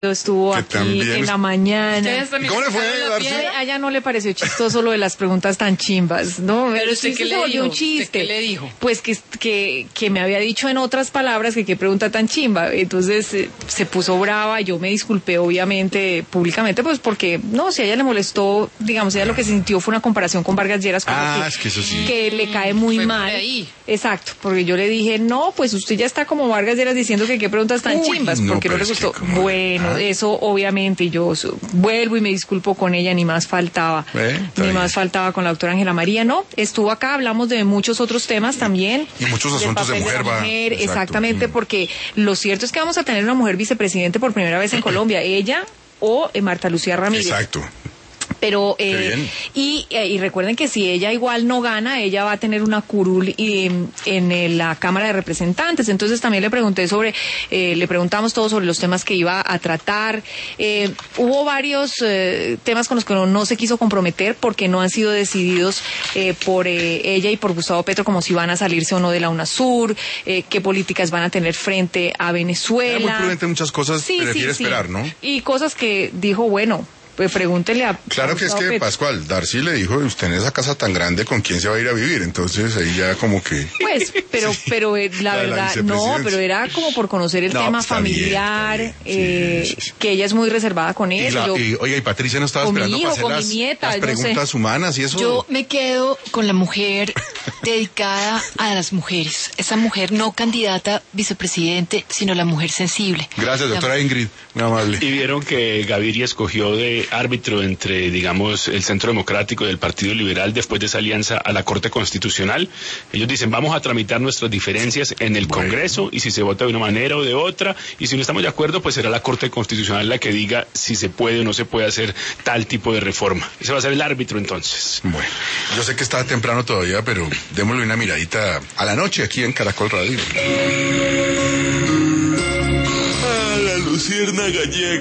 estuvo que aquí también en la mañana. ¿Cómo le fue, Darcy? A ella no le pareció chistoso lo de las preguntas tan chimbas, ¿no? Pero El usted chiste qué se le volvió dijo, un chiste. ¿usted qué le dijo? Pues que me había dicho en otras palabras que qué pregunta tan chimba. Entonces se puso brava, yo me disculpé obviamente públicamente, pues porque, no, si a ella le molestó, digamos, ella lo que sintió fue una comparación con Vargas Lleras, como es que eso sí. que le cae muy Fue por mal. ahí. Exacto, porque yo le dije, no, pues usted ya está como Vargas Lleras diciendo que qué preguntas tan Uy, chimbas, no, porque no pero le es que gustó. como- Bueno, eso obviamente yo vuelvo y me disculpo con ella, ni más faltaba. Está Ni bien. más faltaba con la doctora Ángela María, no, estuvo acá, hablamos de muchos otros temas también. Y muchos Del asuntos de papel mujer, la va. mujer, Exacto. exactamente, porque lo cierto es que vamos a tener una mujer vicepresidente por primera vez en Colombia, ella o Marta Lucía Ramírez. Exacto. Pero, Qué bien. y recuerden que si ella igual no gana, ella va a tener una curul en la Cámara de Representantes. Entonces también le pregunté le preguntamos todo sobre los temas que iba a tratar. Hubo varios temas con los que no se quiso comprometer porque no han sido decididos por ella y por Gustavo Petro, como si van a salirse o no de la UNASUR, qué políticas van a tener frente a Venezuela. Era muy prudente en muchas cosas, prefiere esperar, ¿no? Y cosas que dijo, bueno, pues pregúntele a Claro que es Gustavo que, Petro. Pascual, Darcy le dijo, usted en esa casa tan grande, ¿con quién se va a ir a vivir? Entonces ahí ya como que... Pues, pero la La verdad, no, vicepresidencia. pero era como por conocer el No, tema pues, está familiar, bien, está bien. Sí. que ella es muy reservada con Y, él. oiga, y Patricia no estaba con mi esperando hijo, para hacer con mi las, nieta, las yo no sé. preguntas humanas y eso. Yo me quedo con la mujer dedicada a las mujeres. Esa mujer no candidata vicepresidente, sino la mujer sensible. Gracias, doctora Ingrid, muy amable. Y vieron que Gaviria escogió de árbitro entre, digamos, el Centro Democrático y el Partido Liberal después de esa alianza a la Corte Constitucional. Ellos dicen, vamos a tramitar nuestras diferencias en el Congreso y si se vota de una manera o de otra, y si no estamos de acuerdo, pues será la Corte Constitucional la que diga si se puede o no se puede hacer tal tipo de reforma. Ese va a ser el árbitro entonces. Bueno, yo sé que está temprano todavía, pero démosle una miradita a la noche aquí en Caracol Radio. La luciérnaga llega